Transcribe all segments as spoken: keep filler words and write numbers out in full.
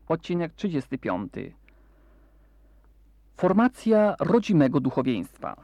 Odcinek trzydziesty piąty. Formacja rodzimego duchowieństwa.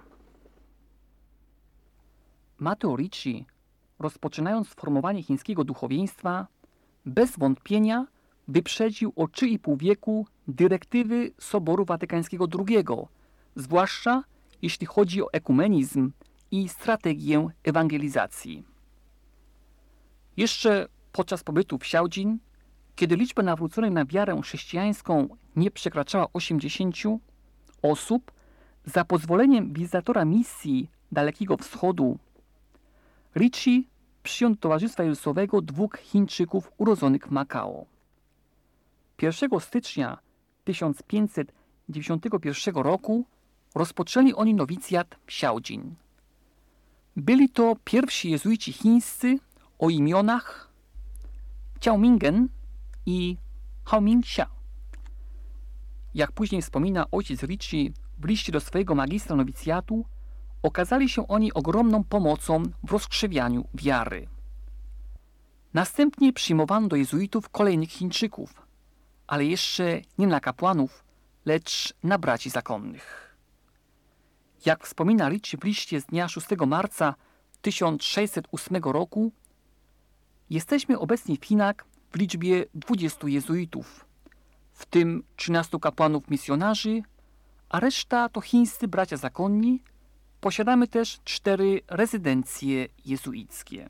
Matteo Ricci, rozpoczynając formowanie chińskiego duchowieństwa, bez wątpienia wyprzedził o trzy i pół wieku dyrektywy Soboru Watykańskiego drugiego, zwłaszcza jeśli chodzi o ekumenizm i strategię ewangelizacji. Jeszcze podczas pobytu w Siałdzin, kiedy liczba nawróconych na wiarę chrześcijańską nie przekraczała osiemdziesięciu osób, za pozwoleniem wizytatora misji Dalekiego Wschodu, Ricci przyjął do Towarzystwa Jezusowego dwóch Chińczyków urodzonych w Makao. pierwszego stycznia tysiąc pięćset dziewięćdziesiątego pierwszego roku rozpoczęli oni nowicjat w Siałdzin. Byli to pierwsi jezuici chińscy o imionach Jiao Mingen i Hao Mingxia. Jak później wspomina ojciec Ricci w liście do swojego magistra nowicjatu, okazali się oni ogromną pomocą w rozkrzewianiu wiary. Następnie przyjmowano do jezuitów kolejnych Chińczyków, ale jeszcze nie na kapłanów, lecz na braci zakonnych. Jak wspomina Ricci w liście z dnia szóstego marca tysiąc sześćset ósmego roku, jesteśmy obecni w Chinach w liczbie dwudziestu jezuitów, w tym trzynastu kapłanów misjonarzy, a reszta to chińscy bracia zakonni. Posiadamy też cztery rezydencje jezuickie.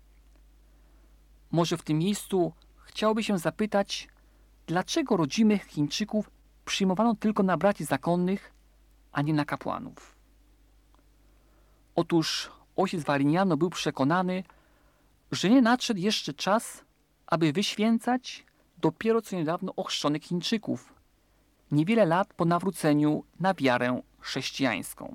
Może w tym miejscu chciałoby się zapytać, dlaczego rodzimych Chińczyków przyjmowano tylko na braci zakonnych, a nie na kapłanów? Otóż ojciec Valiniano był przekonany, że nie nadszedł jeszcze czas, aby wyświęcać dopiero co niedawno ochrzczonych Chińczyków, niewiele lat po nawróceniu na wiarę chrześcijańską.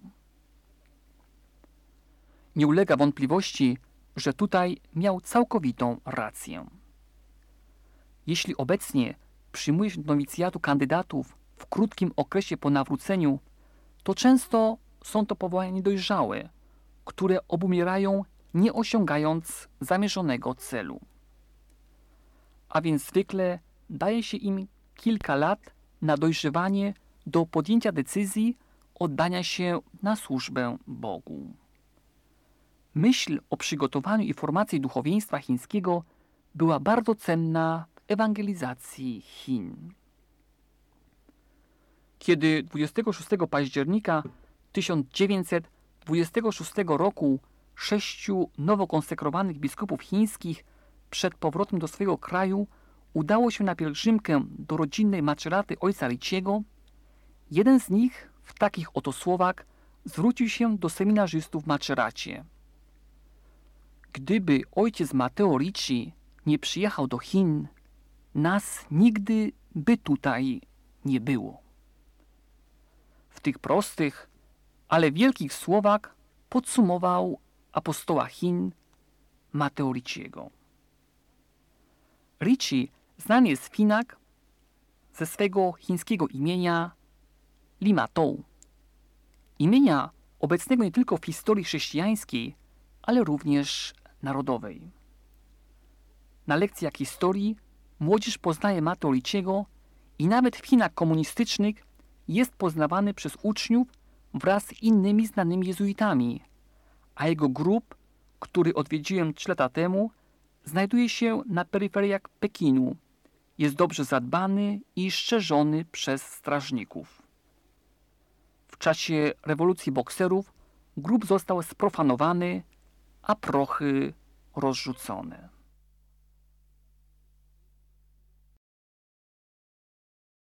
Nie ulega wątpliwości, że tutaj miał całkowitą rację. Jeśli obecnie przyjmuje się do nowicjatu kandydatów w krótkim okresie po nawróceniu, to często są to powołania niedojrzałe, które obumierają, nie osiągając zamierzonego celu. A więc zwykle daje się im kilka lat na dojrzewanie do podjęcia decyzji oddania się na służbę Bogu. Myśl o przygotowaniu i formacji duchowieństwa chińskiego była bardzo cenna w ewangelizacji Chin. Kiedy dwudziestego szóstego października tysiąc dziewięćset dwudziestego szóstego roku sześciu nowo konsekrowanych biskupów chińskich przed powrotem do swojego kraju udało się na pielgrzymkę do rodzinnej maczeraty ojca Ricciego, jeden z nich w takich oto słowach zwrócił się do seminarzystów w Maceracie. Gdyby ojciec Matteo Ricci nie przyjechał do Chin, nas nigdy by tutaj nie było. W tych prostych, ale wielkich słowach podsumował apostoła Chin Matteo Ricciego. Ricci znany jest w Chinach ze swego chińskiego imienia Lima Tou, imienia obecnego nie tylko w historii chrześcijańskiej, ale również narodowej. Na lekcjach historii młodzież poznaje Matteo Ricciego i nawet w Chinach komunistycznych jest poznawany przez uczniów wraz z innymi znanymi jezuitami, a jego grób, który odwiedziłem trzy lata temu, znajduje się na peryferiach Pekinu. Jest dobrze zadbany i strzeżony przez strażników. W czasie rewolucji bokserów grób został sprofanowany, a prochy rozrzucone.